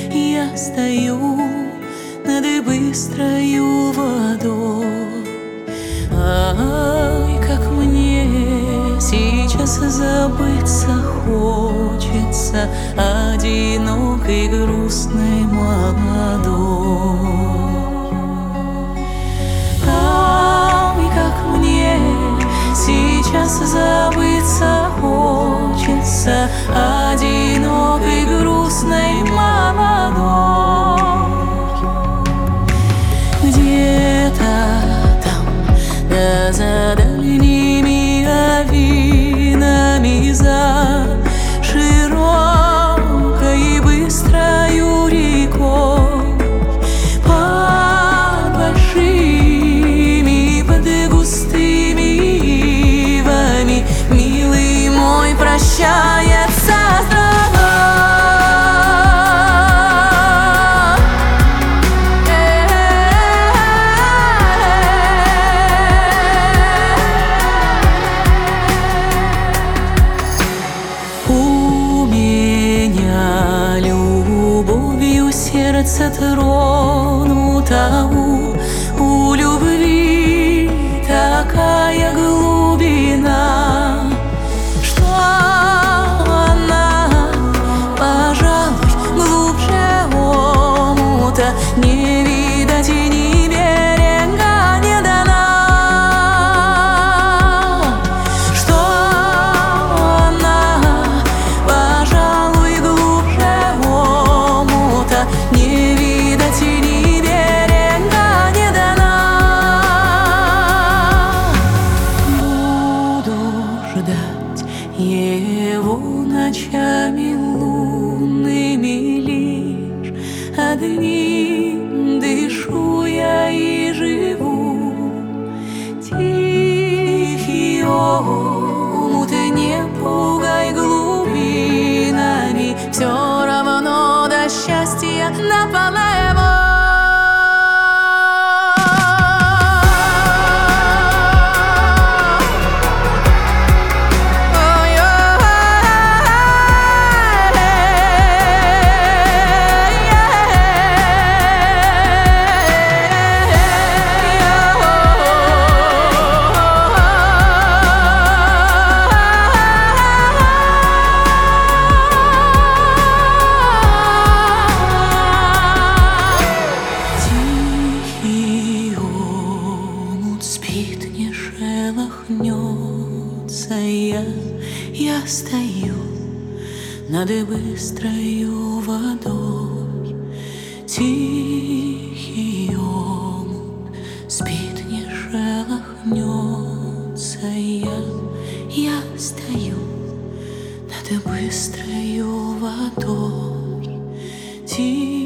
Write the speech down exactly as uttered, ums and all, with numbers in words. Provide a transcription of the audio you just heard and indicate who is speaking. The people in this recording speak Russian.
Speaker 1: я стою над быстрою водой. Ай, как мне сейчас забыться хочется одинокой, грустной, молодой. Ай, как мне сейчас забыться хочется одинокой, грустной, молодой. Где-то там, да за дальними авинами, за широкой быстрою рекой, под большими, под густыми ивами, милый мой прощается с тобой. Сердце тронуто, у любви такая глубина, что она, пожалуй, глубже омута, не видать и ни берега не дана. Что она, пожалуй, глубже омута, не видать и ни берега не дана. Буду ждать его ночами лунными, лишь одним дышу я и живу. Тихий омут, не пугай глубинами, все равно до счастья наполнено. Не шелохнется, я, я стою над быстрою водой. Тихий омут спит, не шелохнется, я, я стою над быстрою водой. Тихий